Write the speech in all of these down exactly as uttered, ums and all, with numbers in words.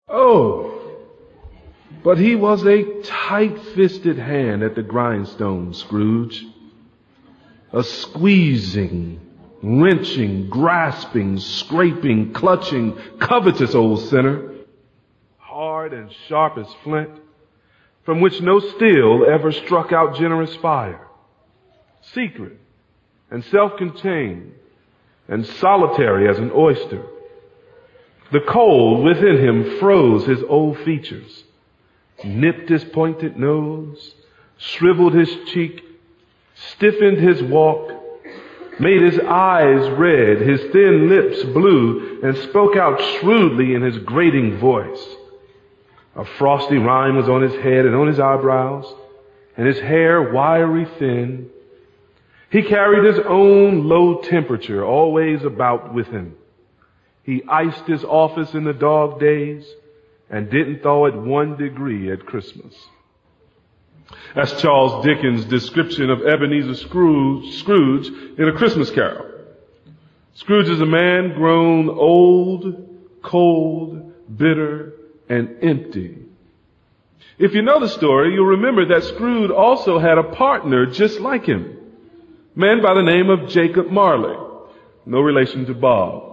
Oh, but he was a tight-fisted hand at the grindstone, Scrooge. A squeezing, wrenching, grasping, scraping, clutching, covetous old sinner, hard and sharp as flint, from which no steel ever struck out generous fire, secret and self-contained and solitary as an oyster. The cold within him froze his old features, nipped his pointed nose, shriveled his cheek, stiffened his walk, made his eyes red, his thin lips blue, and spoke out shrewdly in his grating voice. A frosty rime was on his head and on his eyebrows, and his hair wiry thin. He carried his own low temperature always about with him. He iced his office in the dog days and didn't thaw it one degree at Christmas. That's Charles Dickens' description of Ebenezer Scrooge, Scrooge in A Christmas Carol. Scrooge is a man grown old, cold, bitter, and empty. If you know the story, you'll remember that Scrooge also had a partner just like him, a man by the name of Jacob Marley, no relation to Bob.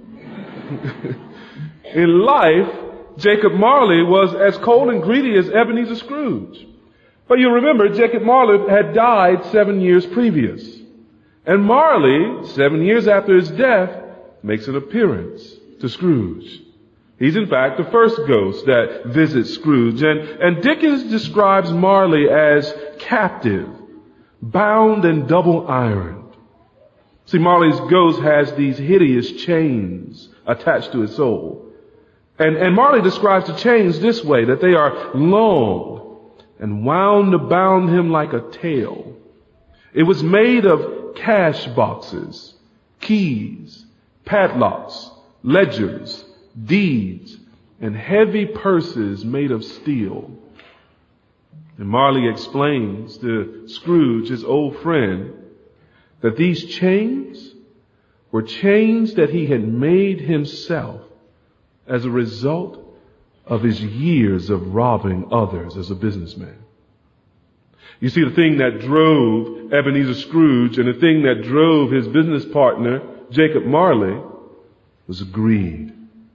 In life, Jacob Marley was as cold and greedy as Ebenezer Scrooge. But you remember, Jacob Marley had died seven years previous. And Marley, seven years after his death, makes an appearance to Scrooge. He's in fact the first ghost that visits Scrooge. And, and Dickens describes Marley as captive, bound and double ironed. See, Marley's ghost has these hideous chains attached to his soul. And, and Marley describes the chains this way, that they are long and wound about him like a tail. It was made of cash boxes, keys, padlocks, ledgers, deeds, and heavy purses made of steel. And Marley explains to Scrooge, his old friend, that these chains were chains that he had made himself as a result of his years of robbing others as a businessman. You see, the thing that drove Ebenezer Scrooge and the thing that drove his business partner, Jacob Marley, was greed.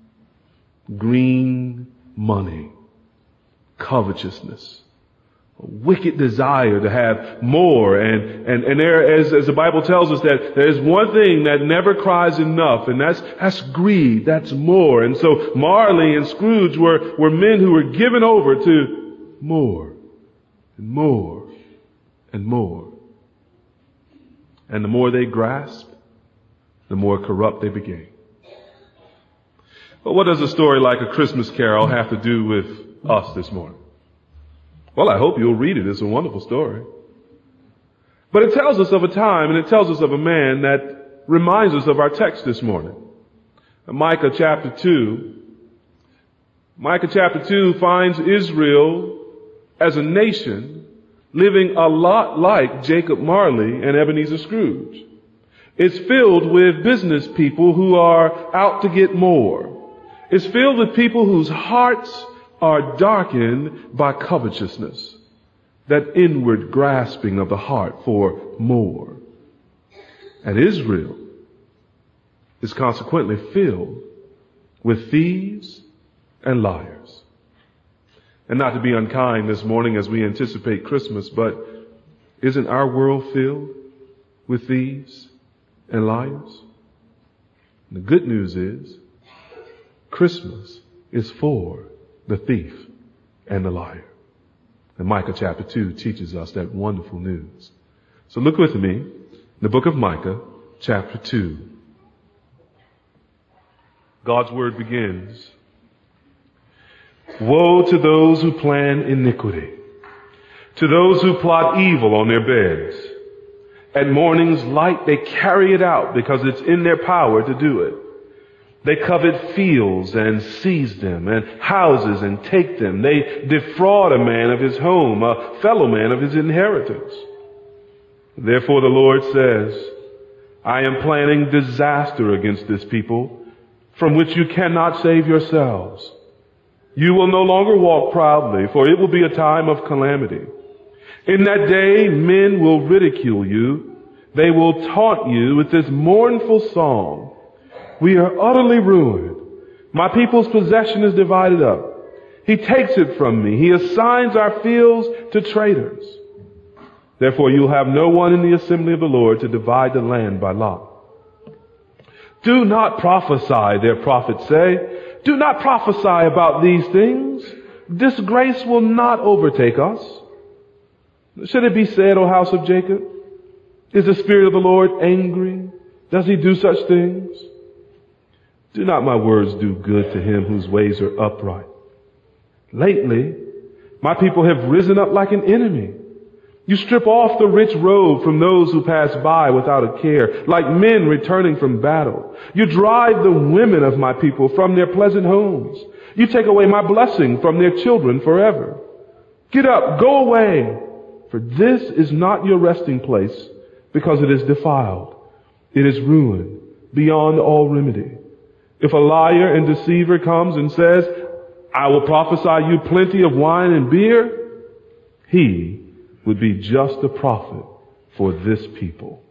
Green money, covetousness, a wicked desire to have more. And, and, and there, as, as the Bible tells us, that there's one thing that never cries enough, and that's, that's greed, that's more. And so Marley and Scrooge were, were men who were given over to more and more and more. And the more they grasped, the more corrupt they became. But what does a story like A Christmas Carol have to do with us this morning? Well, I hope you'll read it. It's a wonderful story. But it tells us of a time, and it tells us of a man that reminds us of our text this morning. Micah chapter two. Micah chapter two finds Israel as a nation living a lot like Jacob Marley and Ebenezer Scrooge. It's filled with business people who are out to get more. It's filled with people whose hearts are darkened by covetousness, that inward grasping of the heart for more. And Israel is consequently filled with thieves and liars. And not to be unkind this morning as we anticipate Christmas, but isn't our world filled with thieves and liars? And the good news is, Christmas is for the thief and the liar. And Micah chapter two teaches us that wonderful news. So look with me, the book of Micah chapter two. God's word begins, "Woe to those who plan iniquity, to those who plot evil on their beds. At morning's light they carry it out because it's in their power to do it. They covet fields and seize them, and houses and take them. They defraud a man of his home, a fellow man of his inheritance. Therefore the Lord says, I am planning disaster against this people, from which you cannot save yourselves. You will no longer walk proudly, for it will be a time of calamity. In that day, men will ridicule you. They will taunt you with this mournful song. We are utterly ruined. My people's possession is divided up. He takes it from me. He assigns our fields to traitors. Therefore, you'll have no one in the assembly of the Lord to divide the land by lot. Do not prophesy, their prophets say. Do not prophesy about these things. Disgrace will not overtake us. Should it be said, O house of Jacob, is the Spirit of the Lord angry? Does he do such things? Do not my words do good to him whose ways are upright? Lately, my people have risen up like an enemy. You strip off the rich robe from those who pass by without a care, like men returning from battle. You drive the women of my people from their pleasant homes. You take away my blessing from their children forever. Get up, go away, for this is not your resting place, because it is defiled. It is ruined beyond all remedy. If a liar and deceiver comes and says, I will prophesy you plenty of wine and beer, he would be just a prophet for this people.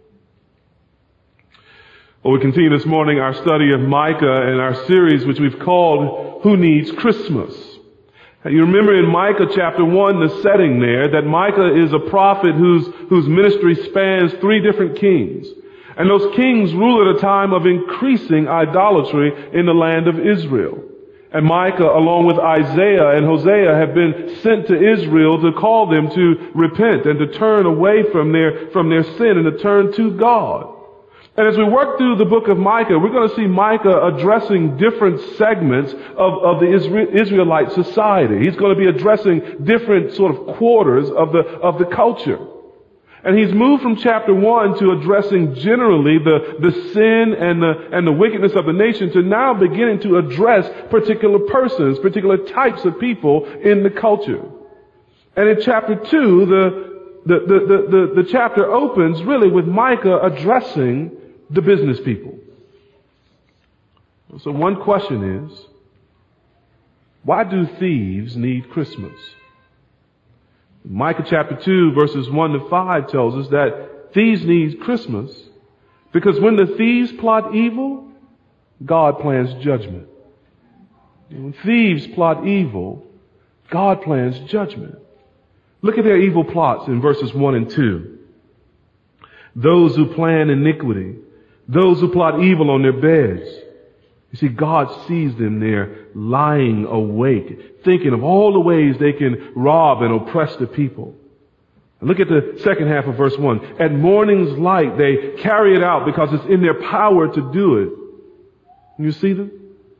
Well, we continue this morning our study of Micah and our series which we've called Who Needs Christmas? You remember in Micah chapter one, the setting there, that Micah is a prophet whose, whose ministry spans three different kings. And those kings rule at a time of increasing idolatry in the land of Israel. And Micah, along with Isaiah and Hosea, have been sent to Israel to call them to repent and to turn away from their, from their sin and to turn to God. And as we work through the book of Micah, we're going to see Micah addressing different segments of, of the Israel, Israelite society. He's going to be addressing different sort of quarters of the, of the culture. And he's moved from chapter one to addressing generally the, the sin and the, and the wickedness of the nation to now beginning to address particular persons, particular types of people in the culture. And in chapter two, the, the, the, the, the, the chapter opens really with Micah addressing the business people. So one question is, why do thieves need Christmas? Micah chapter two verses one to five tells us that thieves need Christmas because when the thieves plot evil, God plans judgment. When thieves plot evil, God plans judgment. Look at their evil plots in verses one and two. Those who plan iniquity, those who plot evil on their beds. You see, God sees them there lying awake, thinking of all the ways they can rob and oppress the people. And look at the second half of verse one. At morning's light, they carry it out because it's in their power to do it. You see them?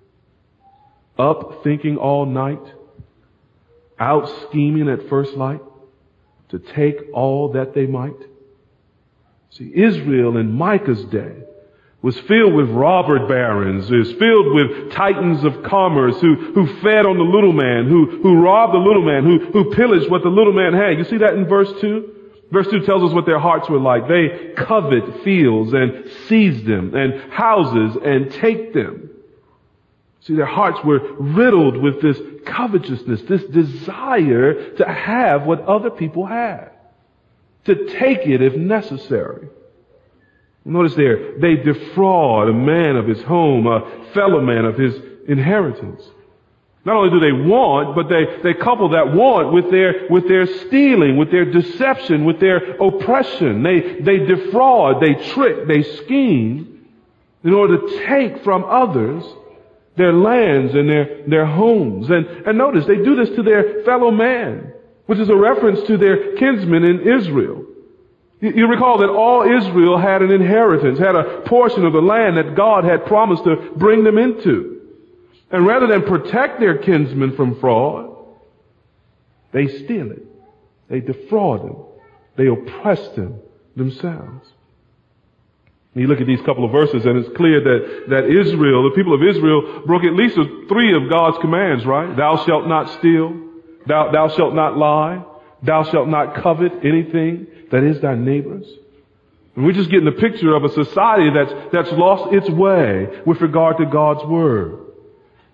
Up thinking all night, out scheming at first light to take all that they might. See, Israel in Micah's day was filled with robber barons, is filled with titans of commerce who, who fed on the little man, who, who robbed the little man, who, who pillaged what the little man had. You see that in verse two? Verse two tells us what their hearts were like. They covet fields and seize them, and houses and take them. See, their hearts were riddled with this covetousness, this desire to have what other people had, to take it if necessary. Notice there, they defraud a man of his home, a fellow man of his inheritance. Not only do they want, but they, they couple that want with their, with their stealing, with their deception, with their oppression. They, they defraud, they trick, they scheme in order to take from others their lands and their, their homes. And, and notice, they do this to their fellow man, which is a reference to their kinsmen in Israel. You recall that all Israel had an inheritance, had a portion of the land that God had promised to bring them into. And rather than protect their kinsmen from fraud, they steal it. They defraud them. They oppress them themselves. You look at these couple of verses and it's clear that, that Israel, the people of Israel, broke at least three of God's commands, right? Thou shalt not steal. Thou, thou shalt not lie. Thou shalt not covet anything that is thy neighbor's. And we're just getting a picture of a society that's, that's lost its way with regard to God's word.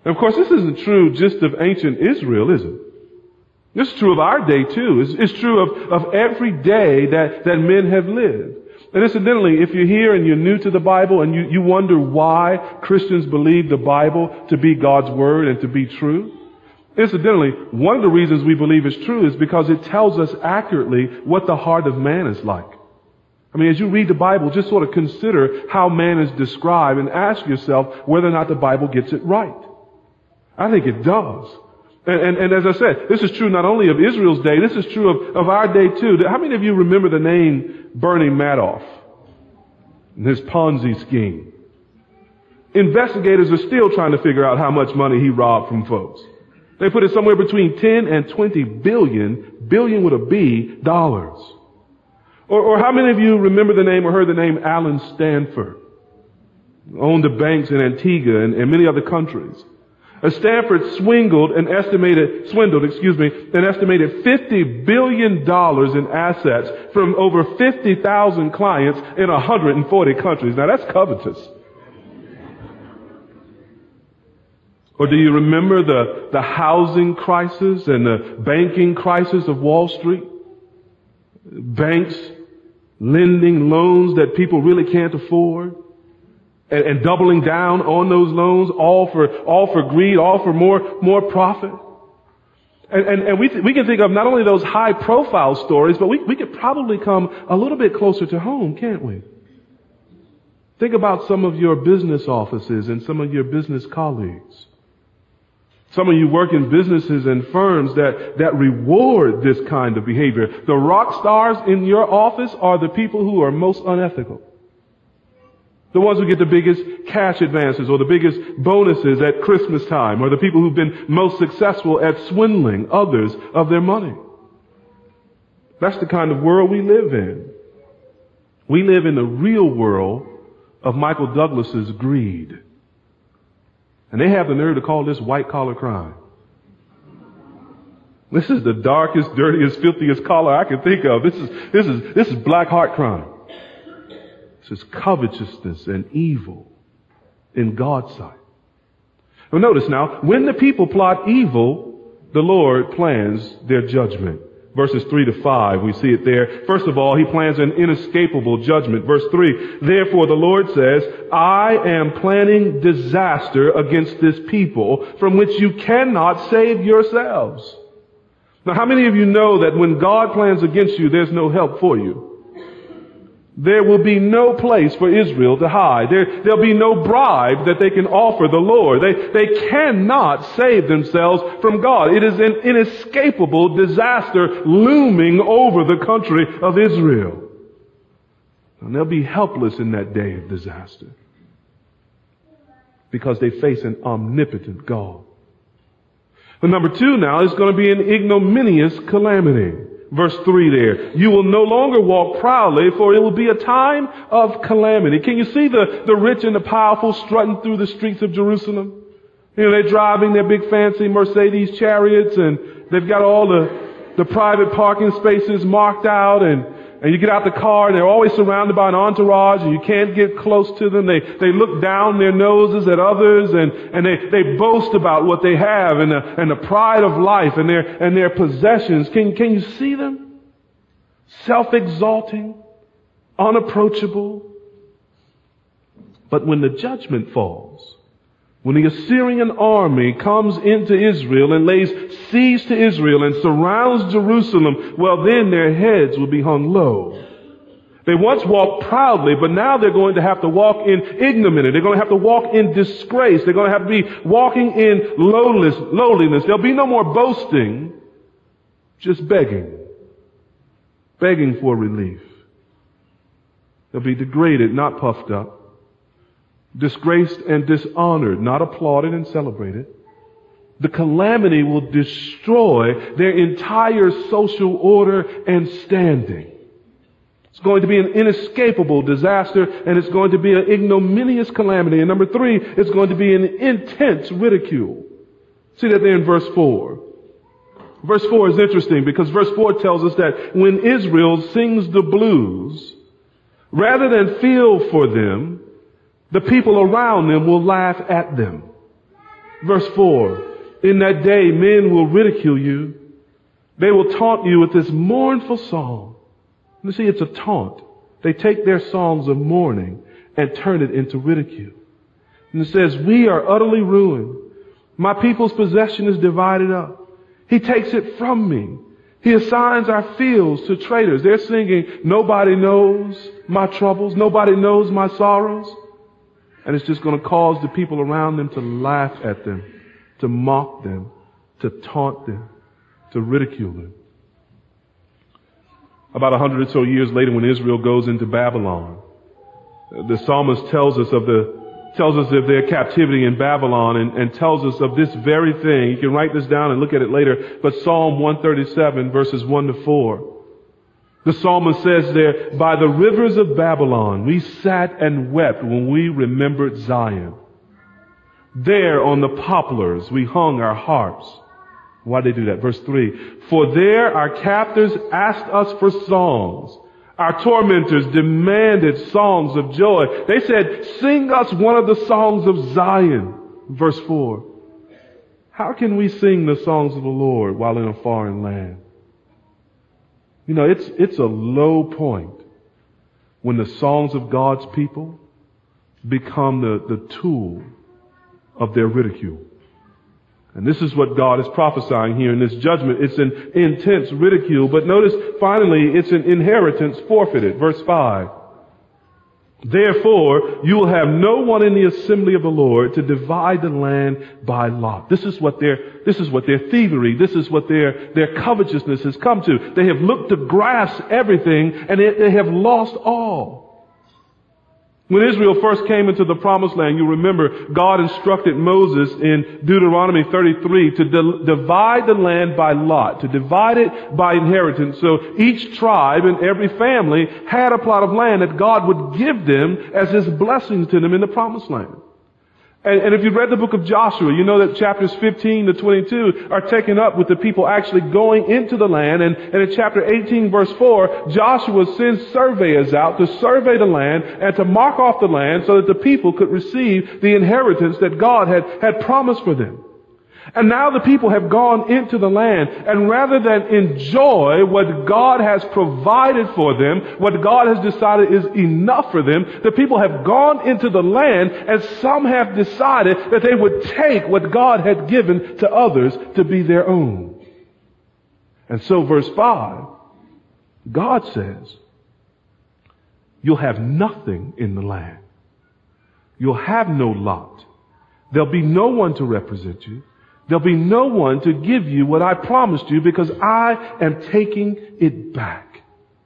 And of course, this isn't true just of ancient Israel, is it? This is true of our day too. It's, it's true of, of every day that, that men have lived. And incidentally, if you're here and you're new to the Bible and you, you wonder why Christians believe the Bible to be God's Word and to be true, incidentally, one of the reasons we believe it's true is because it tells us accurately what the heart of man is like. I mean, as you read the Bible, just sort of consider how man is described and ask yourself whether or not the Bible gets it right. I think it does. And, and, and as I said, this is true not only of Israel's day, this is true of, of our day too. How many of you remember the name Bernie Madoff and his Ponzi scheme? Investigators are still trying to figure out how much money he robbed from folks. They put it somewhere between ten and twenty billion, billion with a B, dollars. Or, or how many of you remember the name or heard the name Alan Stanford? Owned the banks in Antigua and, and many other countries. Uh, Stanford swindled an estimated, swindled, excuse me, an estimated fifty billion dollars in assets from over fifty thousand clients in one hundred forty countries. Now that's covetous. Or do you remember the, the housing crisis and the banking crisis of Wall Street? Banks lending loans that people really can't afford and, and doubling down on those loans, all for, all for greed, all for more, more profit. And, and, and we, th- we can think of not only those high profile stories, but we, we could probably come a little bit closer to home, can't we? Think about some of your business offices and some of your business colleagues. Some of you work in businesses and firms that, that reward this kind of behavior. The rock stars in your office are the people who are most unethical. The ones who get the biggest cash advances or the biggest bonuses at Christmas time, or the people who've been most successful at swindling others of their money. That's the kind of world we live in. We live in the real world of Michael Douglas's greed. And they have the nerve to call this white-collar crime. This is the darkest, dirtiest, filthiest collar I can think of. This is, this is, this is black heart crime. This is covetousness and evil in God's sight. Well, notice now, when the people plot evil, the Lord plans their judgment. Verses three to five, we see it there. First of all, he plans an inescapable judgment. Verse three, therefore the Lord says, I am planning disaster against this people from which you cannot save yourselves. Now, how many of you know that when God plans against you, there's no help for you? There will be no place for Israel to hide. There, there'll be no bribe that they can offer the Lord. They, they cannot save themselves from God. It is an inescapable disaster looming over the country of Israel. And they'll be helpless in that day of disaster because they face an omnipotent God. But number two now is going to be an ignominious calamity. Verse three there. You will no longer walk proudly, for it will be a time of calamity. Can you see the, the rich and the powerful strutting through the streets of Jerusalem? You know, they're driving their big fancy Mercedes chariots, and they've got all the, the private parking spaces marked out, and, and you get out the car and they're always surrounded by an entourage and you can't get close to them. They, they look down their noses at others, and, and they, they boast about what they have and the, and the pride of life and their, and their possessions. Can, can you see them? Self-exalting, unapproachable. But when the judgment falls, when the Assyrian army comes into Israel and lays siege to Israel and surrounds Jerusalem, well, then their heads will be hung low. They once walked proudly, but now they're going to have to walk in ignominy. They're going to have to walk in disgrace. They're going to have to be walking in lowliness. lowliness. There'll be no more boasting, just begging. Begging for relief. They'll be degraded, not puffed up. Disgraced and dishonored, not applauded and celebrated. The calamity will destroy their entire social order and standing. It's going to be an inescapable disaster, and it's going to be an ignominious calamity. And number three, it's going to be an intense ridicule. See that there in verse four. Verse four is interesting because verse four tells us that when Israel sings the blues, rather than feel for them, the people around them will laugh at them. Verse four, in that day men will ridicule you. They will taunt you with this mournful song. You see, it's a taunt. They take their songs of mourning and turn it into ridicule. And it says, we are utterly ruined. My people's possession is divided up. He takes it from me. He assigns our fields to traitors. They're singing, nobody knows my troubles. Nobody knows my sorrows. And it's just going to cause the people around them to laugh at them, to mock them, to taunt them, to ridicule them. About a hundred or so years later, when Israel goes into Babylon, the psalmist tells us of the tells us of their captivity in Babylon and, and tells us of this very thing. You can write this down and look at it later. But Psalm one thirty-seven, verses one to four. The psalmist says there, by the rivers of Babylon, we sat and wept when we remembered Zion. There on the poplars, we hung our harps. Why did they do that? Verse three. For there our captors asked us for songs. Our tormentors demanded songs of joy. They said, sing us one of the songs of Zion. Verse four. How can we sing the songs of the Lord while in a foreign land? You know, it's, it's a low point when the songs of God's people become the, the tool of their ridicule. And this is what God is prophesying here in this judgment. It's an intense ridicule. But notice, finally, it's an inheritance forfeited. Verse five. Therefore, you will have no one in the assembly of the Lord to divide the land by lot. This is what their, this is what their thievery, this is what their, their covetousness has come to. They have looked to grasp everything and they, they have lost all. When Israel first came into the promised land, you remember God instructed Moses in Deuteronomy thirty-three to di- divide the land by lot, to divide it by inheritance. So each tribe and every family had a plot of land that God would give them as His blessings to them in the promised land. And, and if you read the book of Joshua, you know that chapters fifteen to twenty-two are taken up with the people actually going into the land. And, and in chapter eighteen, verse four, Joshua sends surveyors out to survey the land and to mark off the land so that the people could receive the inheritance that God had, had promised for them. And now the people have gone into the land, and rather than enjoy what God has provided for them, what God has decided is enough for them, the people have gone into the land, and some have decided that they would take what God had given to others to be their own. And so verse five, God says, you'll have nothing in the land. You'll have no lot. There'll be no one to represent you. There'll be no one to give you what I promised you because I am taking it back.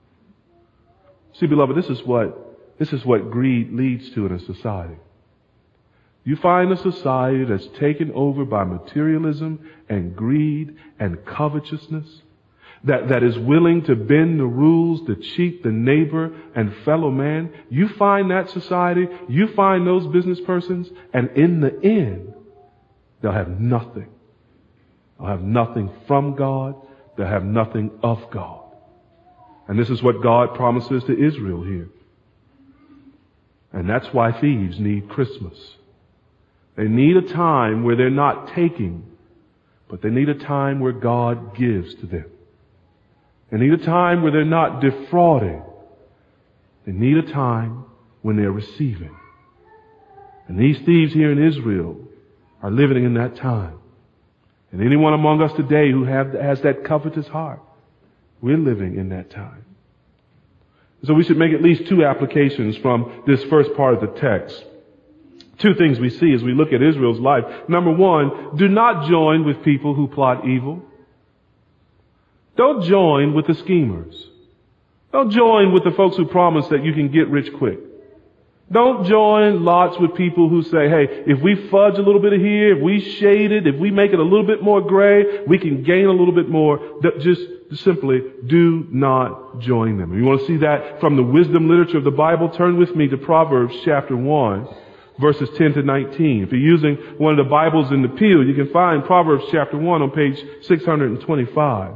See, beloved, this is what, this is what greed leads to in a society. You find a society that's taken over by materialism and greed and covetousness, that, that is willing to bend the rules to cheat the neighbor and fellow man. You find that society, you find those business persons, and in the end, they'll have nothing. They'll have nothing from God. They'll have nothing of God. And this is what God promises to Israel here. And that's why thieves need Christmas. They need a time where they're not taking, but they need a time where God gives to them. They need a time where they're not defrauding. They need a time when they're receiving. And these thieves here in Israel are living in that time. And anyone among us today who have, has that covetous heart, we're living in that time. So we should make at least two applications from this first part of the text. Two things we see as we look at Israel's life. Number one, do not join with people who plot evil. Don't join with the schemers. Don't join with the folks who promise that you can get rich quick. Don't join lots with people who say, hey, if we fudge a little bit of here, if we shade it, if we make it a little bit more gray, we can gain a little bit more. Just simply do not join them. If you want to see that from the wisdom literature of the Bible, turn with me to Proverbs chapter one, verses ten to nineteen. If you're using one of the Bibles in the pew, you can find Proverbs chapter one on page six hundred twenty-five.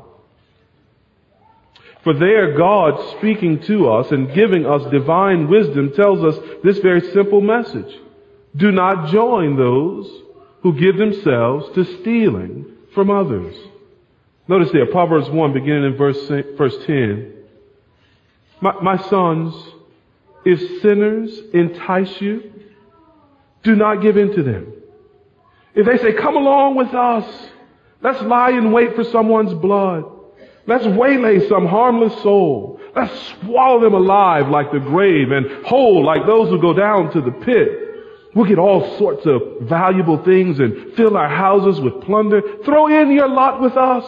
For there, God speaking to us and giving us divine wisdom tells us this very simple message. Do not join those who give themselves to stealing from others. Notice there, Proverbs one, beginning in verse, verse ten. My, my sons, if sinners entice you, do not give in to them. If they say, come along with us, let's lie in wait for someone's blood. Let's waylay some harmless soul. Let's swallow them alive like the grave and whole like those who go down to the pit. We'll get all sorts of valuable things and fill our houses with plunder. Throw in your lot with us,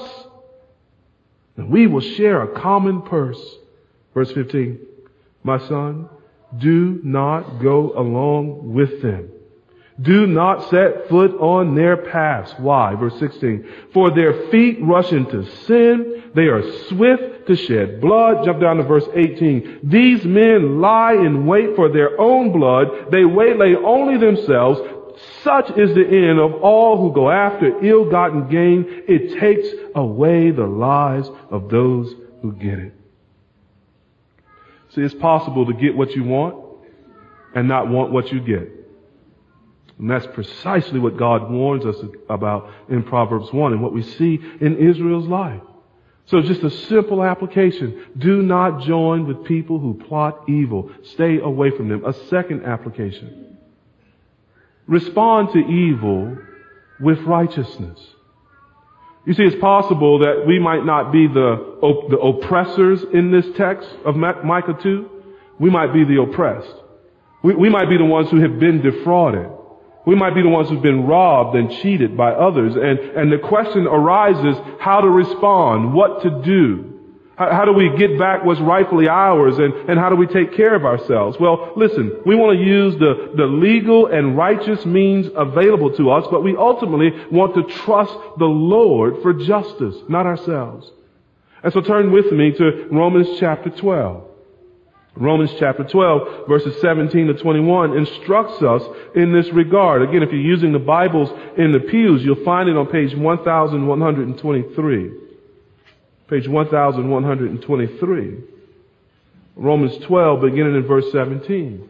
and we will share a common purse. Verse fifteen, my son, do not go along with them. Do not set foot on their paths. Why? Verse sixteen. For their feet rush into sin. They are swift to shed blood. Jump down to verse eighteen. These men lie in wait for their own blood. They waylay only themselves. Such is the end of all who go after ill-gotten gain. It takes away the lives of those who get it. See, it's possible to get what you want and not want what you get. And that's precisely what God warns us about in Proverbs one and what we see in Israel's life. So just a simple application. Do not join with people who plot evil. Stay away from them. A second application. Respond to evil with righteousness. You see, it's possible that we might not be the, op- the oppressors in this text of Micah two. We might be the oppressed. We, we might be the ones who have been defrauded. We might be the ones who've been robbed and cheated by others. And, and the question arises how to respond, what to do. How, how do we get back what's rightfully ours, and, and how do we take care of ourselves? Well, listen, we want to use the, the legal and righteous means available to us, but we ultimately want to trust the Lord for justice, not ourselves. And so turn with me to Romans chapter twelve. Romans chapter twelve, verses seventeen to twenty-one instructs us in this regard. Again, if you're using the Bibles in the pews, you'll find it on page one thousand one hundred twenty-three. Page one thousand one hundred twenty-three. Romans twelve, beginning in verse seventeen.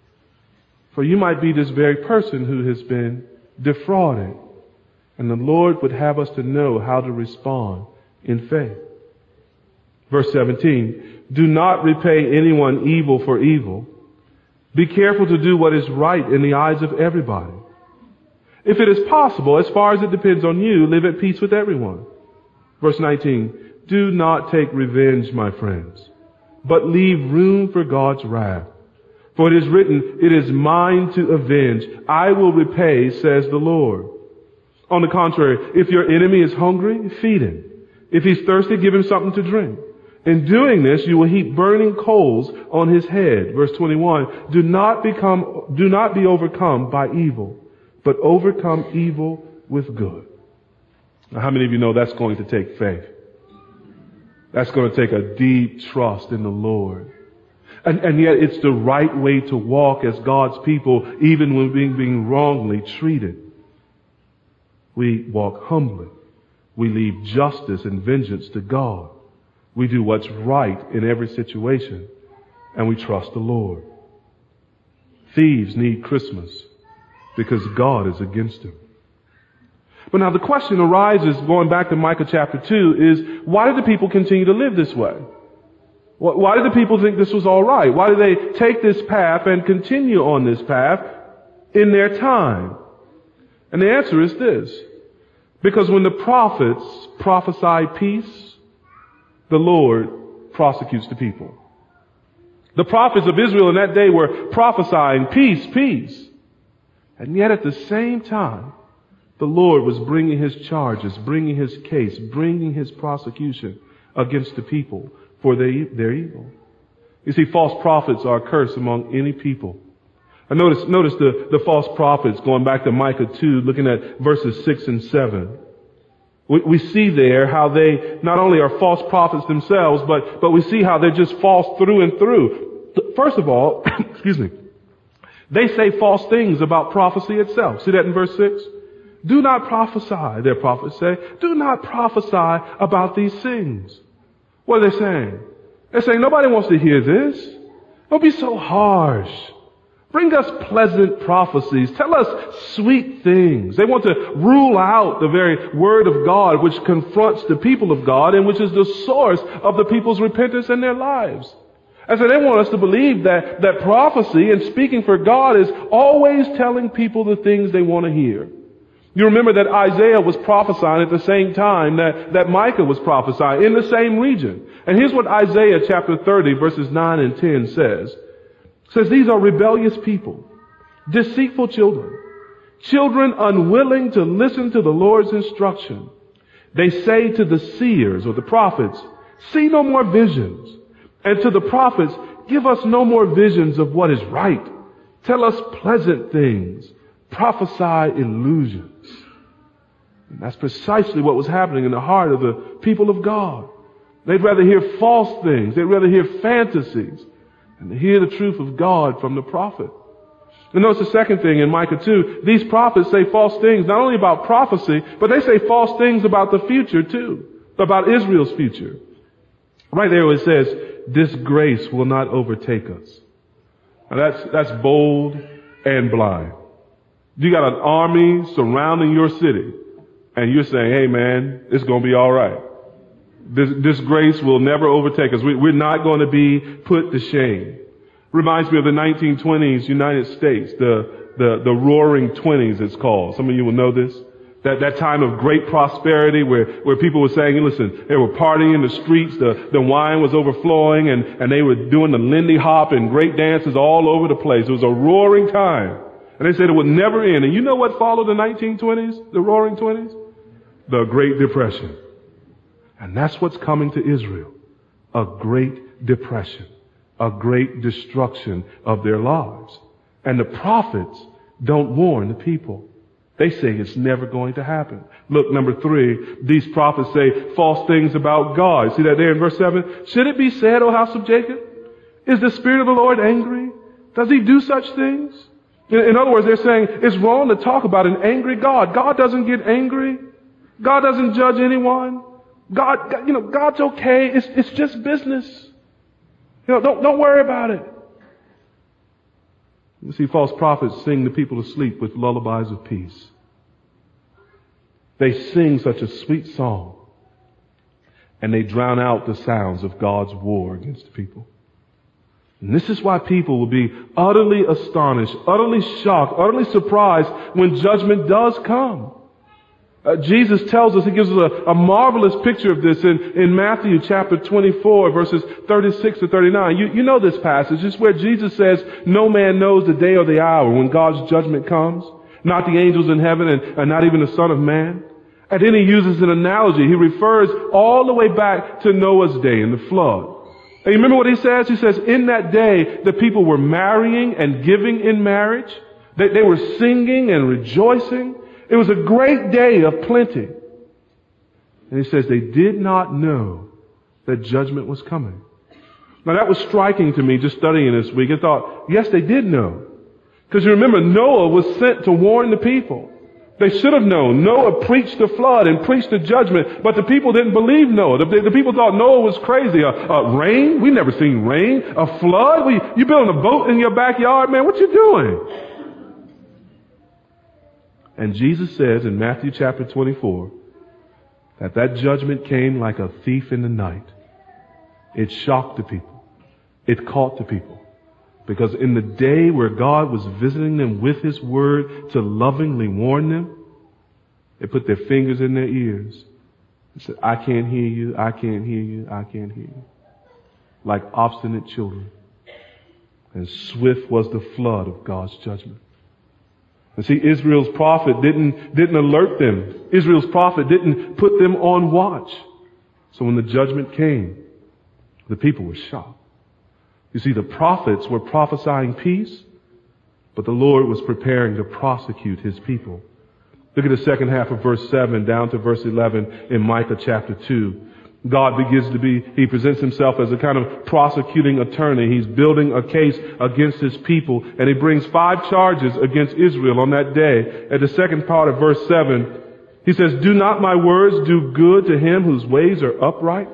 For you might be this very person who has been defrauded, and the Lord would have us to know how to respond in faith. Verse seventeen. Do not repay anyone evil for evil. Be careful to do what is right in the eyes of everybody. If it is possible, as far as it depends on you, live at peace with everyone. Verse nineteen. Do not take revenge, my friends, but leave room for God's wrath. For it is written, it is mine to avenge. I will repay, says the Lord. On the contrary, if your enemy is hungry, feed him. If he's thirsty, give him something to drink. In doing this, you will heap burning coals on his head. Verse twenty-one, do not become, do not be overcome by evil, but overcome evil with good. Now, how many of you know that's going to take faith? That's going to take a deep trust in the Lord. And, and yet it's the right way to walk as God's people, even when being, being wrongly treated. We walk humbly. We leave justice and vengeance to God. We do what's right in every situation, and we trust the Lord. Thieves need Christmas because God is against them. But now the question arises, going back to Micah chapter two, is why did the people continue to live this way? Why did the people think this was all right? Why did they take this path and continue on this path in their time? And the answer is this. Because when the prophets prophesy peace, the Lord prosecutes the people. The prophets of Israel in that day were prophesying peace, peace. And yet at the same time, the Lord was bringing his charges, bringing his case, bringing his prosecution against the people for their, their evil. You see, false prophets are a curse among any people. And notice, notice the, the false prophets, going back to Micah two, looking at verses six and seven. We, we see there how they not only are false prophets themselves, but, but we see how they're just false through and through. First of all, excuse me, they say false things about prophecy itself. See that in verse six? Do not prophesy, their prophets say. Do not prophesy about these things. What are they saying? They're saying nobody wants to hear this. Don't be so harsh. Bring us pleasant prophecies. Tell us sweet things. They want to rule out the very word of God which confronts the people of God and which is the source of the people's repentance in their lives. And so they want us to believe that, that prophecy and speaking for God is always telling people the things they want to hear. You remember that Isaiah was prophesying at the same time that, that Micah was prophesying in the same region. And here's what Isaiah chapter thirty verses nine and ten says. It says, these are rebellious people, deceitful children, children unwilling to listen to the Lord's instruction. They say to the seers or the prophets, see no more visions. And to the prophets, give us no more visions of what is right. Tell us pleasant things. Prophesy illusions. And that's precisely what was happening in the heart of the people of God. They'd rather hear false things. They'd rather hear fantasies than to hear the truth of God from the prophet. And notice the second thing in Micah two. These prophets say false things not only about prophecy, but they say false things about the future too. About Israel's future. Right there it says, this grace will not overtake us. Now that's, that's bold and blind. You got an army surrounding your city and you're saying, hey man, it's going to be all right. This, this grace will never overtake us. We, we're not going to be put to shame. Reminds me of the nineteen twenties United States, the, the, the roaring twenties it's called. Some of you will know this. That, that time of great prosperity where, where people were saying, listen, they were partying in the streets, the, the wine was overflowing and, and they were doing the Lindy Hop and great dances all over the place. It was a roaring time. And they said it would never end. And you know what followed the nineteen twenties, the roaring twenties? The Great Depression. And that's what's coming to Israel. A Great Depression. A great destruction of their lives. And the prophets don't warn the people. They say it's never going to happen. Look, number three, these prophets say false things about God. See that there in verse seven? Should it be said, O house of Jacob? Is the Spirit of the Lord angry? Does he do such things? In, in other words, they're saying it's wrong to talk about an angry God. God doesn't get angry. God doesn't judge anyone. God, God you know, God's okay. It's, it's just business. You know, don't, don't worry about it. You see, false prophets sing the people to sleep with lullabies of peace. They sing such a sweet song, and they drown out the sounds of God's war against the people. And this is why people will be utterly astonished, utterly shocked, utterly surprised when judgment does come. Uh, Jesus tells us, he gives us a, a marvelous picture of this in, in Matthew chapter twenty-four, verses thirty-six to thirty-nine. You, you know this passage. It's where Jesus says, no man knows the day or the hour when God's judgment comes, not the angels in heaven and, and not even the Son of Man. And then he uses an analogy. He refers all the way back to Noah's day in the flood. And you remember what he says? He says, in that day, the people were marrying and giving in marriage. They, they were singing and rejoicing. It was a great day of plenty. And he says they did not know that judgment was coming. Now that was striking to me just studying this week. I thought, yes, they did know. Because you remember, Noah was sent to warn the people. They should have known. Noah preached the flood and preached the judgment, but the people didn't believe Noah. The, the people thought Noah was crazy. A, a rain? We never seen rain. A flood? We, you building a boat in your backyard, man? What you doing? And Jesus says in Matthew chapter twenty-four that that judgment came like a thief in the night. It shocked the people. It caught the people. Because in the day where God was visiting them with his word to lovingly warn them, they put their fingers in their ears and said, I can't hear you, I can't hear you, I can't hear you. Like obstinate children. And swift was the flood of God's judgment. And see, Israel's prophet didn't, didn't alert them. Israel's prophet didn't put them on watch. So when the judgment came, the people were shocked. You see, the prophets were prophesying peace, but the Lord was preparing to prosecute his people. Look at the second half of verse seven down to verse eleven in Micah chapter two. God begins to be, he presents himself as a kind of prosecuting attorney. He's building a case against his people, and he brings five charges against Israel on that day. At the second part of verse seven, he says, do not my words do good to him whose ways are upright?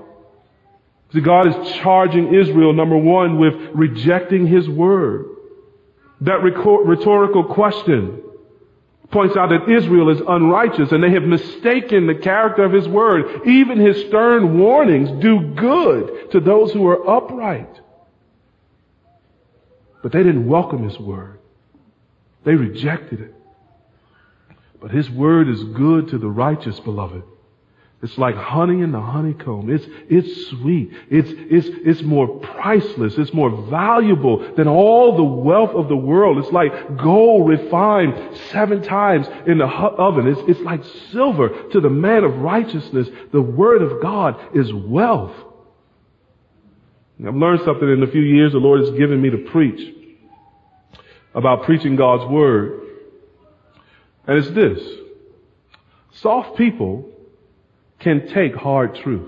See, God is charging Israel, number one, with rejecting his word. That rhetorical question points out that Israel is unrighteous and they have mistaken the character of his word. Even his stern warnings do good to those who are upright. But they didn't welcome his word. They rejected it. But his word is good to the righteous, beloved. It's like honey in the honeycomb. It's, it's sweet. It's, it's, it's more priceless. It's more valuable than all the wealth of the world. It's like gold refined seven times in the oven. It's, it's like silver to the man of righteousness. The word of God is wealth. I've learned something in a few years the Lord has given me to preach about preaching God's word. And it's this. Soft people can take hard truth.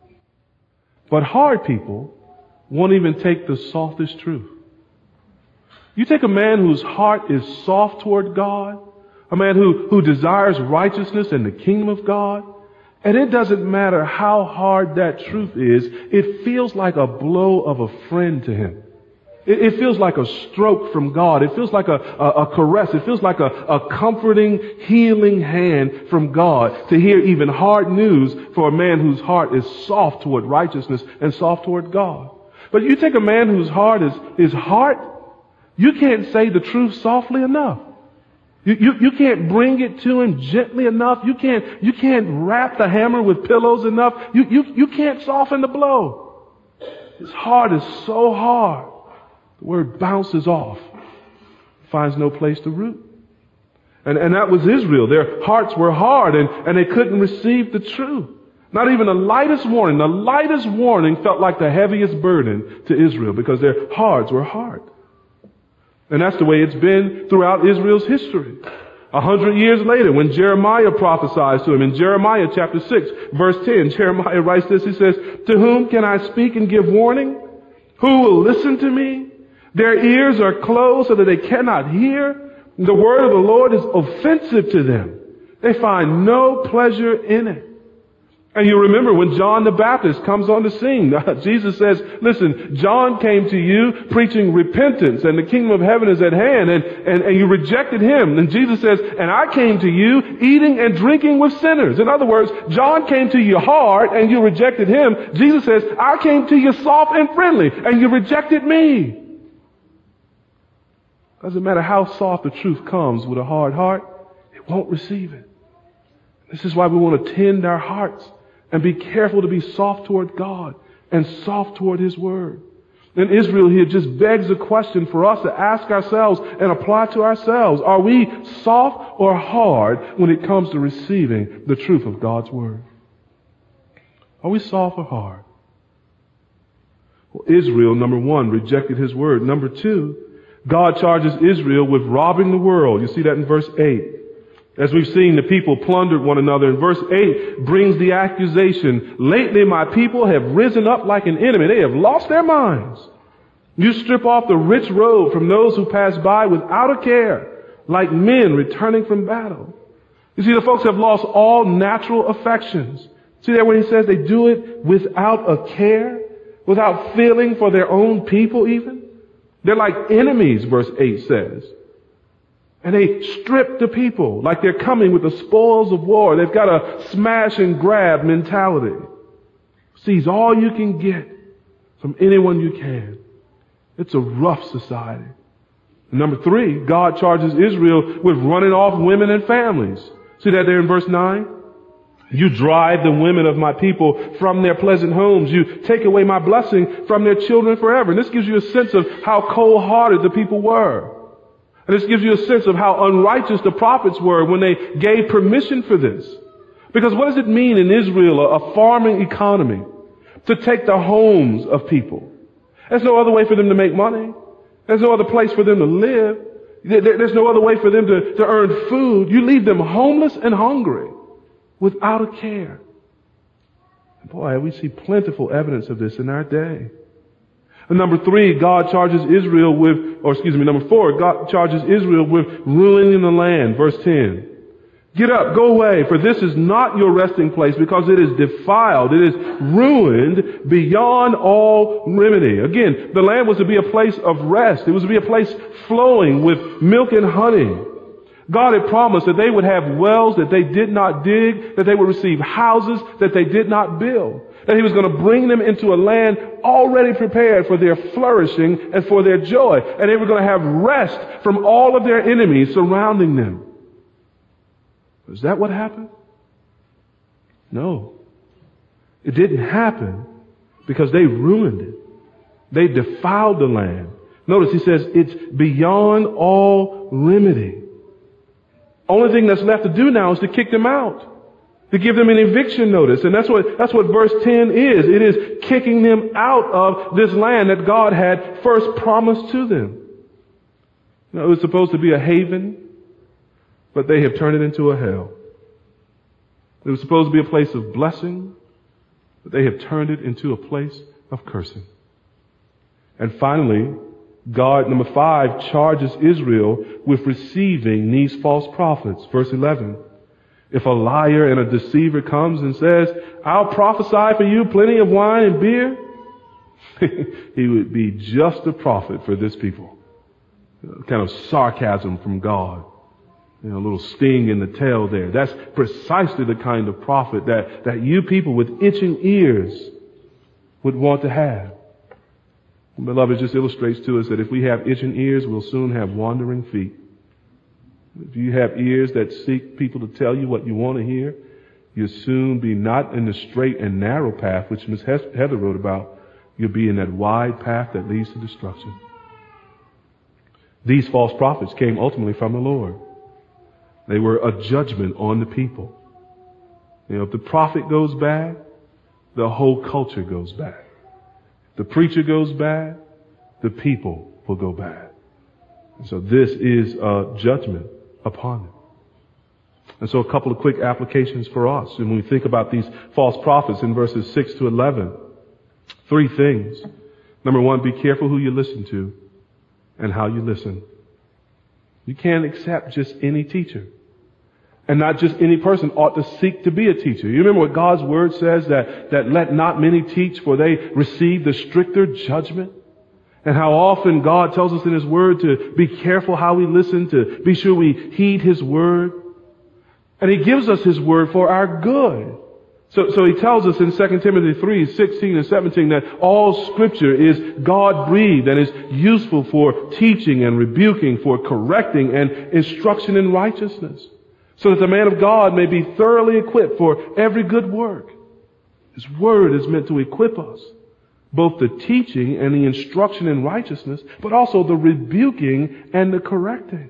But hard people won't even take the softest truth. You take a man whose heart is soft toward God, a man who, who desires righteousness and the kingdom of God, and it doesn't matter how hard that truth is, it feels like a blow of a friend to him. It, it feels like a stroke from God. It feels like a, a, a caress. It feels like a, a comforting, healing hand from God to hear even hard news for a man whose heart is soft toward righteousness and soft toward God. But you take a man whose heart is, his heart, you can't say the truth softly enough. You, you, you can't bring it to him gently enough. You can't, you can't wrap the hammer with pillows enough. You, you, you can't soften the blow. His heart is so hard. The word bounces off, finds no place to root. And, and that was Israel. Their hearts were hard and, and they couldn't receive the truth. Not even the lightest warning, the lightest warning felt like the heaviest burden to Israel because their hearts were hard. And that's the way it's been throughout Israel's history. A hundred years later, when Jeremiah prophesies to him in Jeremiah chapter six, verse ten, Jeremiah writes this, he says, "To whom can I speak and give warning? Who will listen to me? Their ears are closed so that they cannot hear. The word of the Lord is offensive to them. They find no pleasure in it." And you remember when John the Baptist comes on the scene, Jesus says, listen, John came to you preaching repentance and the kingdom of heaven is at hand, and, and, and you rejected him. And Jesus says, and I came to you eating and drinking with sinners. In other words, John came to you hard and you rejected him. Jesus says, I came to you soft and friendly and you rejected me. Doesn't matter how soft the truth comes with a hard heart, it won't receive it. This is why we want to tend our hearts and be careful to be soft toward God and soft toward his word. And Israel here just begs a question for us to ask ourselves and apply to ourselves. Are we soft or hard when it comes to receiving the truth of God's word? Are we soft or hard? Well, Israel, number one, rejected his word. Number two, God charges Israel with robbing the world. You see that in verse eight. As we've seen, the people plundered one another. And verse eight brings the accusation, lately my people have risen up like an enemy. They have lost their minds. You strip off the rich robe from those who pass by without a care, like men returning from battle. You see, the folks have lost all natural affections. See there when he says they do it without a care, without feeling for their own people even? They're like enemies, verse eight says. And they strip the people like they're coming with the spoils of war. They've got a smash and grab mentality. Seize all you can get from anyone you can. It's a rough society. And number three, God charges Israel with running off women and families. See that there in verse nine? You drive the women of my people from their pleasant homes. You take away my blessing from their children forever. And this gives you a sense of how cold-hearted the people were. And this gives you a sense of how unrighteous the prophets were when they gave permission for this. Because what does it mean in Israel, a farming economy, to take the homes of people? There's no other way for them to make money. There's no other place for them to live. There's no other way for them to, to earn food. You leave them homeless and hungry without a care. Boy, we see plentiful evidence of this in our day. And number three, God charges Israel with, or excuse me, number four, God charges Israel with ruining the land. Verse ten. Get up, go away, for this is not your resting place, because it is defiled, it is ruined beyond all remedy. Again, the land was to be a place of rest. It was to be a place flowing with milk and honey. God had promised that they would have wells that they did not dig, that they would receive houses that they did not build, that He was going to bring them into a land already prepared for their flourishing and for their joy, and they were going to have rest from all of their enemies surrounding them. Is that what happened? No. It didn't happen because they ruined it. They defiled the land. Notice He says it's beyond all remedy. Only thing that's left to do now is to kick them out, to give them an eviction notice. And that's what, that's what verse ten is. It is kicking them out of this land that God had first promised to them. You know, it was supposed to be a haven, but they have turned it into a hell. It was supposed to be a place of blessing, but they have turned it into a place of cursing. And finally, God, number five, charges Israel with receiving these false prophets. Verse eleven. If a liar and a deceiver comes and says, I'll prophesy for you plenty of wine and beer, he would be just a prophet for this people. Kind of sarcasm from God. You know, a little sting in the tail there. That's precisely the kind of prophet that, that you people with itching ears would want to have. And beloved, it just illustrates to us that if we have itching ears, we'll soon have wandering feet. If you have ears that seek people to tell you what you want to hear, you'll soon be not in the straight and narrow path, which Miss Heather wrote about. You'll be in that wide path that leads to destruction. These false prophets came ultimately from the Lord. They were a judgment on the people. You know, if the prophet goes bad, the whole culture goes bad. If the preacher goes bad, the people will go bad. And so this is a judgment upon them. And so a couple of quick applications for us. And when we think about these false prophets in verses six to eleven, three things. Number one, be careful who you listen to and how you listen. You can't accept just any teacher. And not just any person ought to seek to be a teacher. You remember what God's Word says, that, that let not many teach, for they receive the stricter judgment? And how often God tells us in His Word to be careful how we listen, to be sure we heed His Word. And He gives us His Word for our good. So, so He tells us in Second Timothy three, sixteen and seventeen that all Scripture is God-breathed and is useful for teaching and rebuking, for correcting and instruction in righteousness, so that the man of God may be thoroughly equipped for every good work. His Word is meant to equip us, both the teaching and the instruction in righteousness, but also the rebuking and the correcting.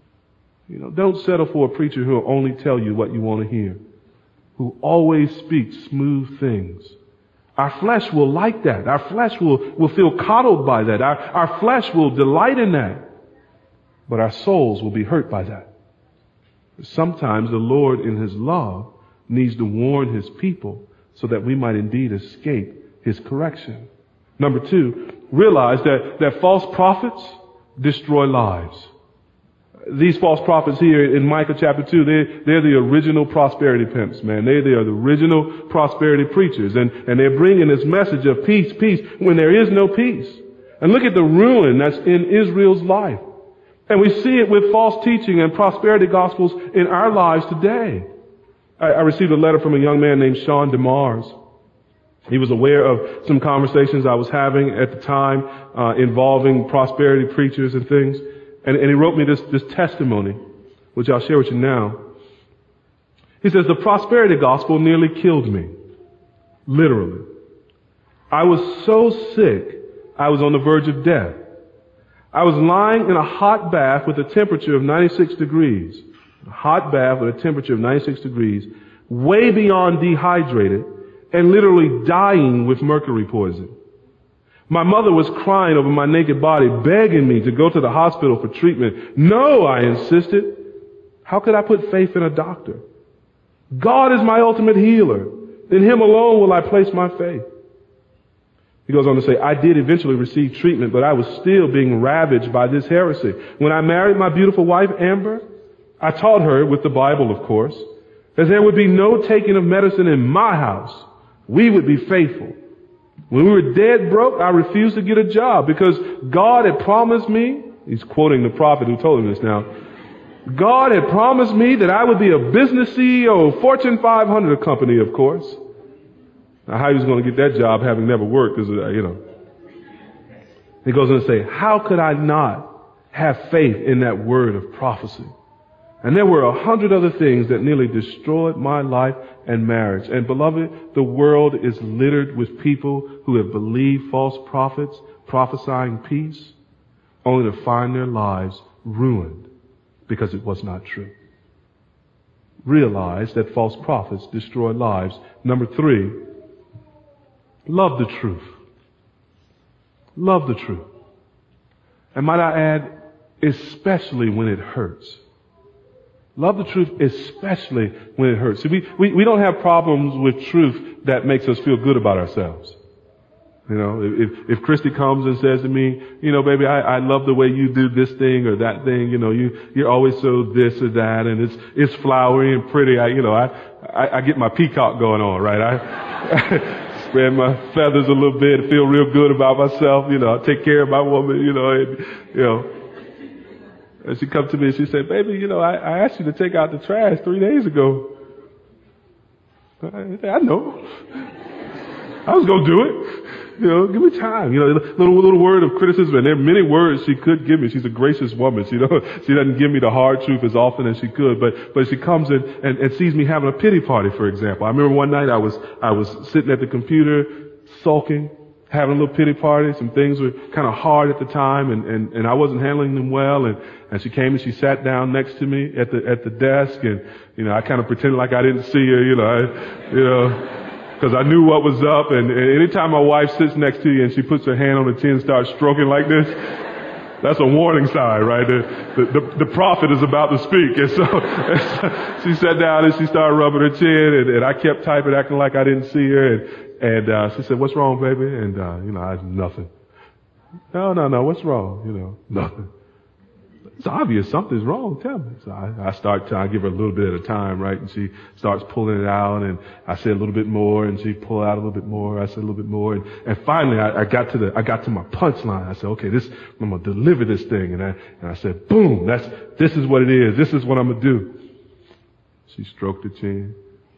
You know, don't settle for a preacher who will only tell you what you want to hear, who always speaks smooth things. Our flesh will like that. Our flesh will, will feel coddled by that. Our, our flesh will delight in that. But our souls will be hurt by that. Sometimes the Lord in His love needs to warn His people so that we might indeed escape His correction. Number two, realize that, that false prophets destroy lives. These false prophets here in Micah chapter two, they're, they're the original prosperity pimps, man. They, they are the original prosperity preachers. And, and they're bringing this message of peace, peace, when there is no peace. And look at the ruin that's in Israel's life. And we see it with false teaching and prosperity gospels in our lives today. I, I received a letter from a young man named Sean DeMars. He was aware of some conversations I was having at the time uh, involving prosperity preachers and things. And, and he wrote me this, this testimony, which I'll share with you now. He says, the prosperity gospel nearly killed me. Literally. I was so sick, I was on the verge of death. I was lying in a hot bath with a temperature of ninety-six degrees. A hot bath with a temperature of ninety-six degrees, way beyond dehydrated, and literally dying with mercury poison. My mother was crying over my naked body, begging me to go to the hospital for treatment. No, I insisted. How could I put faith in a doctor? God is my ultimate healer. In Him alone will I place my faith. He goes on to say, I did eventually receive treatment, but I was still being ravaged by this heresy. When I married my beautiful wife, Amber, I taught her, with the Bible of course, that there would be no taking of medicine in my house. We would be faithful. When we were dead broke, I refused to get a job because God had promised me, he's quoting the prophet who told him this now, God had promised me that I would be a business C E O, Fortune five hundred company, of course. Now, how he was going to get that job having never worked is, uh, you know. He goes on to say, how could I not have faith in that word of prophecy? And there were a hundred other things that nearly destroyed my life and marriage. And beloved, the world is littered with people who have believed false prophets prophesying peace, only to find their lives ruined because it was not true. Realize that false prophets destroy lives. Number three, love the truth. Love the truth. And might I add, especially when it hurts. Love the truth, especially when it hurts. See, we, we, we don't have problems with truth that makes us feel good about ourselves. You know, if, if Christy comes and says to me, you know, baby, I, I love the way you do this thing or that thing, you know, you, you're always so this or that, and it's, it's flowery and pretty. I, you know, I, I, I get my peacock going on, right? I, spread my feathers a little bit, feel real good about myself, you know, I take care of my woman, you know, and, you know. And she come to me and she said, baby, you know, I, I asked you to take out the trash three days ago. I, I know. I was going to do it. You know, give me time. You know, little, little word of criticism. And there are many words she could give me. She's a gracious woman. She, you know, she doesn't give me the hard truth as often as she could. But, but she comes in and, and sees me having a pity party, for example. I remember one night I was, I was sitting at the computer, sulking, having a little pity party. Some things were kind of hard at the time, and, and, and I wasn't handling them well. And, and she came and she sat down next to me at the, at the desk. And, you know, I kind of pretended like I didn't see her, you know, I, you know, because I knew what was up. And, and anytime my wife sits next to you and she puts her hand on the chin and starts stroking like this, that's a warning sign, right? The, the, the, the prophet is about to speak. And so, and so she sat down and she started rubbing her chin, and, and I kept typing, acting like I didn't see her. And, And, uh, she said, what's wrong, baby? And, uh, you know, I, nothing. No, no, no, what's wrong? You know, nothing. It's obvious something's wrong. Tell me. So I, I start to, I give her a little bit at a time, right? And she starts pulling it out, and I say a little bit more, and she pull out a little bit more. I say a little bit more. And, and finally I, I got to the, I got to my punchline. I said, okay, this, I'm going to deliver this thing. And I, and I said, boom, that's, this is what it is. This is what I'm going to do. She stroked her chin.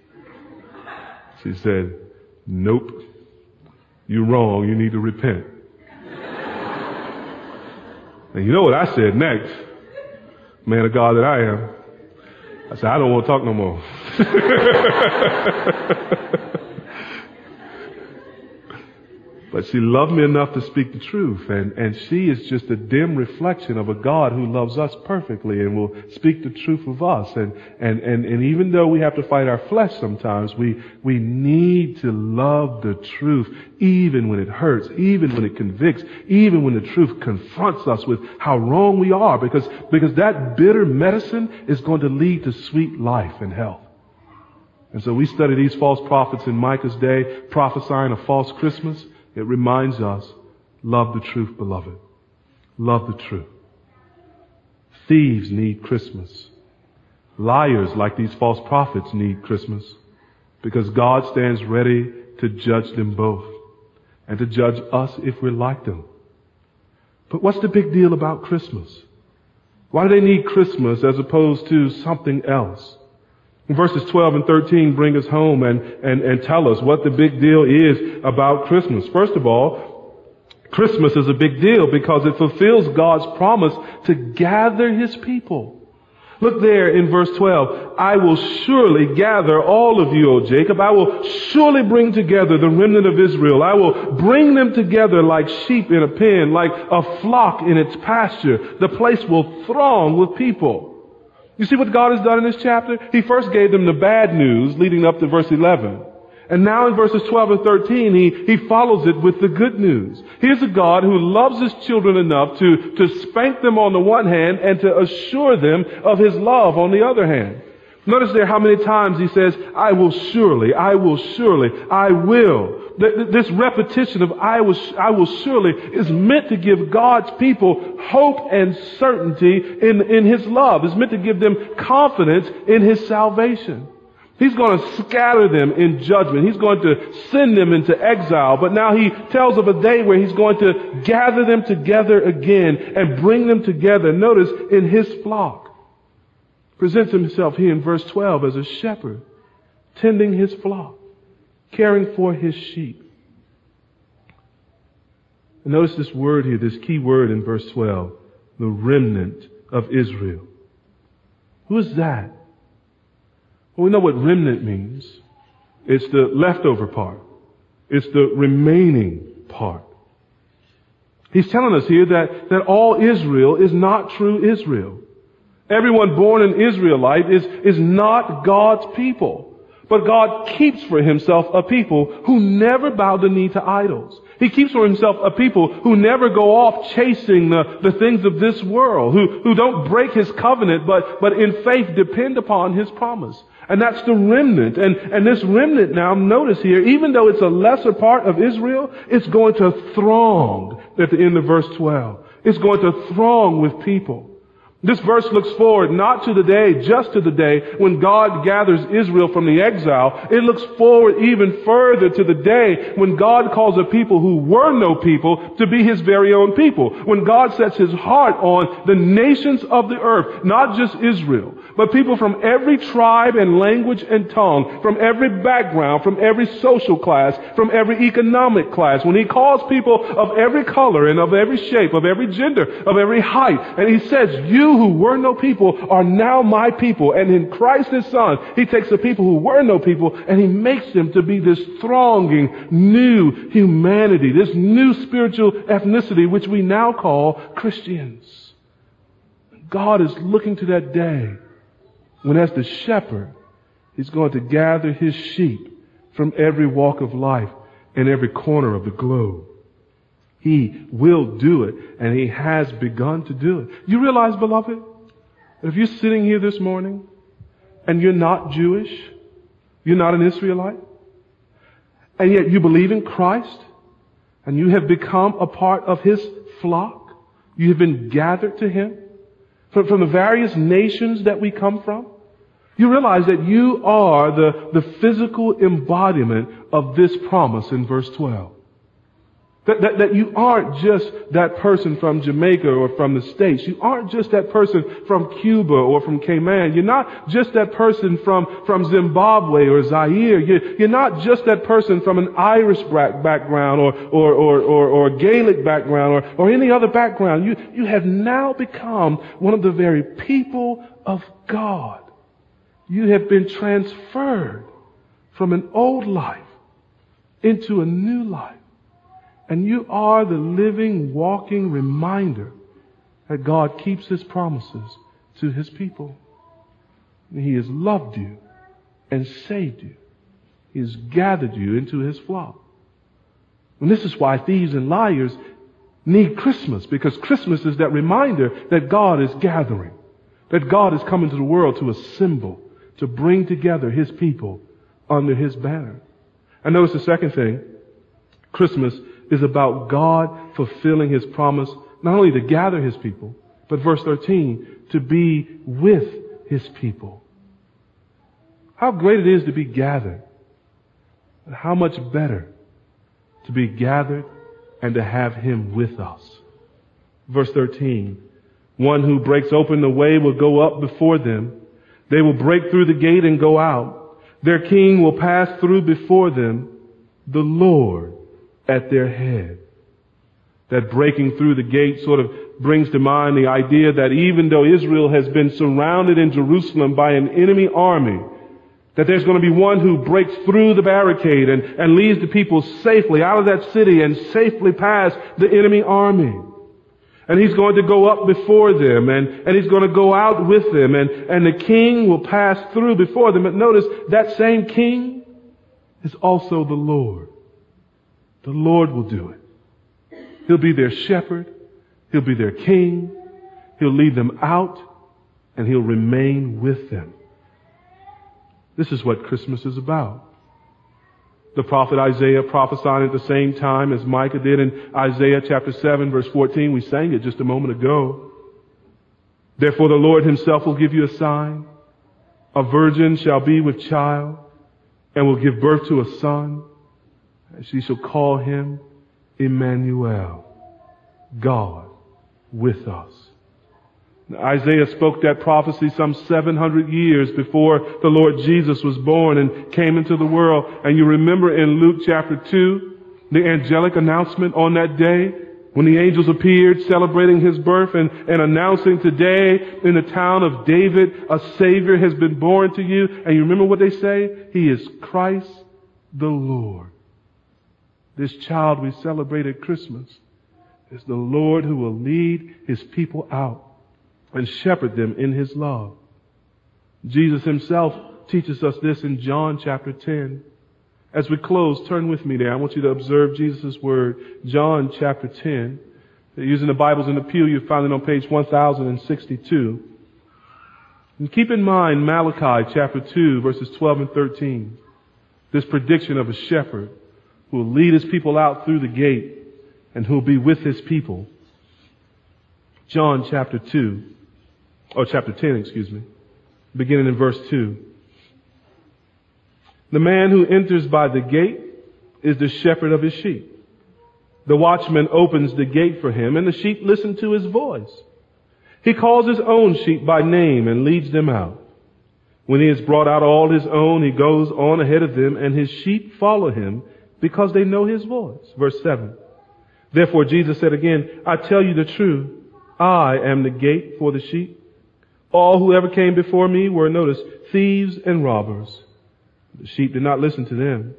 She said, nope, you're wrong. You need to repent. And you know what I said next? Man of God that I am. I said, I don't want to talk no more. But she loved me enough to speak the truth. And, and she is just a dim reflection of a God who loves us perfectly and will speak the truth of us. And, and, and, and even though we have to fight our flesh sometimes, we, we need to love the truth even when it hurts, even when it convicts, even when the truth confronts us with how wrong we are, because, because that bitter medicine is going to lead to sweet life and health. And so we study these false prophets in Micah's day, prophesying a false Christmas. It reminds us, love the truth, beloved. Love the truth. Thieves need Christmas. Liars, like these false prophets, need Christmas, because God stands ready to judge them both and to judge us if we're like them. But what's the big deal about Christmas? Why do they need Christmas as opposed to something else? Verses twelve and thirteen bring us home and, and, and tell us what the big deal is about Christmas. First of all, Christmas is a big deal because it fulfills God's promise to gather His people. Look there in verse twelve. I will surely gather all of you, O Jacob. I will surely bring together the remnant of Israel. I will bring them together like sheep in a pen, like a flock in its pasture. The place will throng with people. You see what God has done in this chapter? He first gave them the bad news leading up to verse eleven. And now in verses twelve and thirteen, he, he follows it with the good news. Here's a God who loves His children enough to, to spank them on the one hand and to assure them of His love on the other hand. Notice there how many times He says, I will surely, I will surely, I will. This repetition of I will, I will surely is meant to give God's people hope and certainty in, in His love. It's meant to give them confidence in His salvation. He's going to scatter them in judgment. He's going to send them into exile. But now He tells of a day where He's going to gather them together again and bring them together. Notice, in His flock. Presents Himself here in verse twelve as a shepherd, tending His flock, caring for His sheep. And notice this word here, this key word in verse twelve, the remnant of Israel. Who is that? Well, we know what remnant means. It's the leftover part. It's the remaining part. He's telling us here that, that all Israel is not true Israel. Everyone born an Israelite is, is not God's people. But God keeps for Himself a people who never bow the knee to idols. He keeps for Himself a people who never go off chasing the, the things of this world, who, who don't break His covenant, but, but in faith depend upon His promise. And that's the remnant. And, and this remnant now, notice here, even though it's a lesser part of Israel, it's going to throng at the end of verse twelve. It's going to throng with people. This verse looks forward not to the day, just to the day when God gathers Israel from the exile. It looks forward even further to the day when God calls a people who were no people to be His very own people. When God sets His heart on the nations of the earth, not just Israel, but people from every tribe and language and tongue, from every background, from every social class, from every economic class. When He calls people of every color and of every shape, of every gender, of every height, and He says, you who were no people are now my people. And in Christ His Son, He takes the people who were no people and He makes them to be this thronging new humanity, this new spiritual ethnicity, which we now call Christians. God is looking to that day when, as the shepherd, He's going to gather His sheep from every walk of life and every corner of the globe. He will do it, and He has begun to do it. You realize, beloved, that if you're sitting here this morning and you're not Jewish, you're not an Israelite, and yet you believe in Christ, and you have become a part of His flock, you have been gathered to Him from, from the various nations that we come from, you realize that you are the, the physical embodiment of this promise in verse twelve. That, that, that you aren't just that person from Jamaica or from the States. You aren't just that person from Cuba or from Cayman. You're not just that person from, from Zimbabwe or Zaire. You're, you're not just that person from an Irish background or, or, or, or, or Gaelic background or, or any other background. You, you have now become one of the very people of God. You have been transferred from an old life into a new life. And you are the living, walking reminder that God keeps His promises to His people. He has loved you and saved you. He has gathered you into His flock. And this is why thieves and liars need Christmas, because Christmas is that reminder that God is gathering, that God is coming to the world to assemble, to bring together His people under His banner. And notice the second thing. Christmas is about God fulfilling His promise, not only to gather His people, but verse thirteen, to be with His people. How great it is to be gathered, and how much better to be gathered and to have Him with us. Verse thirteen, one who breaks open the way will go up before them. They will break through the gate and go out. Their king will pass through before them, the Lord at their head. That breaking through the gate sort of brings to mind the idea that even though Israel has been surrounded in Jerusalem by an enemy army, that there's going to be one who breaks through the barricade and, and leads the people safely out of that city and safely past the enemy army. And He's going to go up before them, and, and He's going to go out with them, and, and the king will pass through before them. But notice, that same king is also the Lord. The Lord will do it. He'll be their shepherd. He'll be their king. He'll lead them out, and He'll remain with them. This is what Christmas is about. The prophet Isaiah prophesying at the same time as Micah did in Isaiah chapter seven verse fourteen. We sang it just a moment ago. Therefore the Lord himself will give you a sign. A virgin shall be with child and will give birth to a son. And she shall call him Emmanuel, God with us. Now, Isaiah spoke that prophecy some seven hundred years before the Lord Jesus was born and came into the world. And you remember in Luke chapter two, the angelic announcement on that day when the angels appeared celebrating his birth and, and announcing today in the town of David, a Savior has been born to you. And you remember what they say? He is Christ the Lord. This child we celebrate at Christmas is the Lord who will lead his people out and shepherd them in his love. Jesus himself teaches us this in John chapter ten. As we close, turn with me there. I want you to observe Jesus' word. John chapter ten. Using the Bibles in the pew, you find it on page one thousand sixty-two. And keep in mind Malachi chapter two, verses twelve and thirteen. This prediction of a shepherd who will lead his people out through the gate and who will be with his people. John chapter two, or chapter ten, excuse me, beginning in verse two. The man who enters by the gate is the shepherd of his sheep. The watchman opens the gate for him, and the sheep listen to his voice. He calls his own sheep by name and leads them out. When he has brought out all his own, he goes on ahead of them, and his sheep follow him because they know his voice. Verse seven. Therefore Jesus said again, I tell you the truth, I am the gate for the sheep. All who ever came before me were, notice, thieves and robbers. The sheep did not listen to them.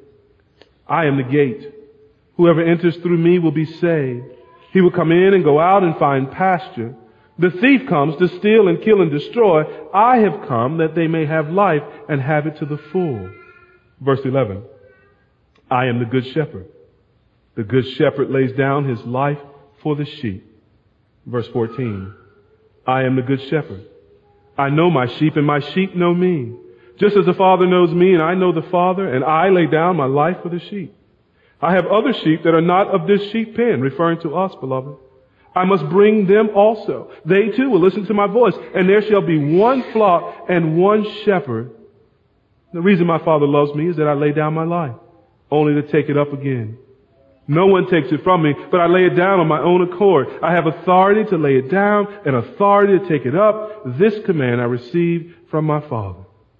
I am the gate. Whoever enters through me will be saved. He will come in and go out and find pasture. The thief comes to steal and kill and destroy. I have come that they may have life and have it to the full. Verse eleven. I am the good shepherd. The good shepherd lays down his life for the sheep. Verse fourteen. I am the good shepherd. I know my sheep and my sheep know me. Just as the Father knows me and I know the Father, and I lay down my life for the sheep. I have other sheep that are not of this sheep pen, referring to us, beloved. I must bring them also. They too will listen to my voice, and there shall be one flock and one shepherd. The reason my Father loves me is that I lay down my life, only to take it up again. No one takes it from me, but I lay it down on my own accord. I have authority to lay it down and authority to take it up. This command I received from my Father.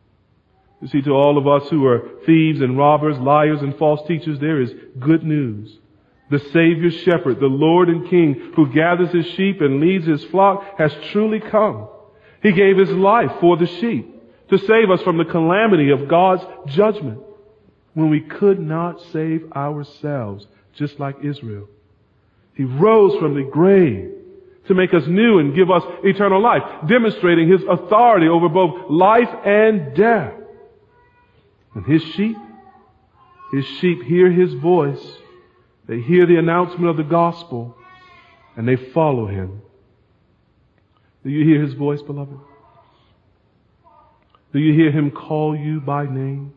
You see, to all of us who are thieves and robbers, liars and false teachers, there is good news. The Savior shepherd, the Lord and King, who gathers his sheep and leads his flock, has truly come. He gave his life for the sheep to save us from the calamity of God's judgment when we could not save ourselves, just like Israel. He rose from the grave to make us new and give us eternal life, demonstrating his authority over both life and death. And his sheep, his sheep hear his voice. They hear the announcement of the gospel and they follow him. Do you hear his voice, beloved? Do you hear him call you by name?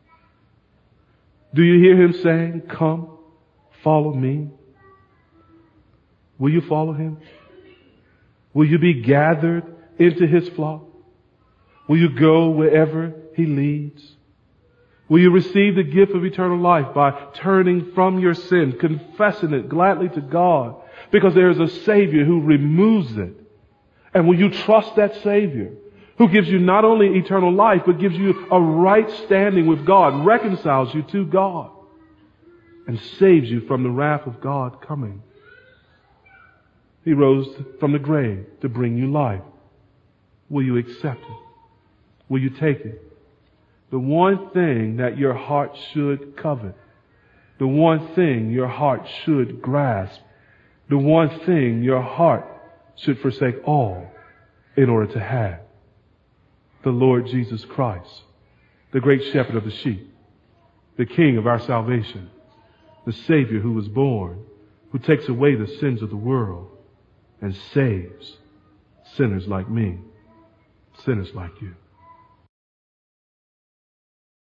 Do you hear him saying, come, follow me? Will you follow him? Will you be gathered into his flock? Will you go wherever he leads? Will you receive the gift of eternal life by turning from your sin, confessing it gladly to God, because there is a Savior who removes it? And will you trust that Savior who gives you not only eternal life, but gives you a right standing with God, reconciles you to God, and saves you from the wrath of God coming? He rose from the grave to bring you life. Will you accept it? Will you take it? The one thing that your heart should covet, the one thing your heart should grasp, the one thing your heart should forsake all in order to have: the Lord Jesus Christ, the great shepherd of the sheep, the King of our salvation, the Savior who was born, who takes away the sins of the world and saves sinners like me, sinners like you.